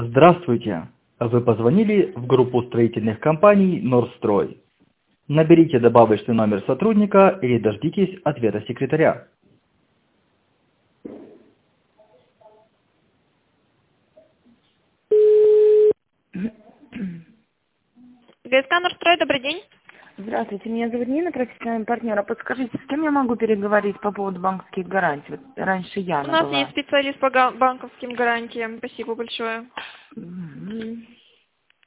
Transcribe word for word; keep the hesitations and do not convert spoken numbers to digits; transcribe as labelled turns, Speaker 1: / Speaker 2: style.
Speaker 1: Здравствуйте! Вы позвонили в группу строительных компаний «Норстрой». Наберите добавочный номер сотрудника или дождитесь ответа секретаря.
Speaker 2: ГСК «Норстрой», добрый день.
Speaker 3: Здравствуйте, меня зовут Нина, профессиональный партнер. А подскажите, с кем я могу переговорить по поводу банковских гарантий? Вот раньше
Speaker 2: У
Speaker 3: Яна
Speaker 2: нас
Speaker 3: была.
Speaker 2: есть специалист по га- банковским гарантиям. Спасибо большое.
Speaker 3: Мгм.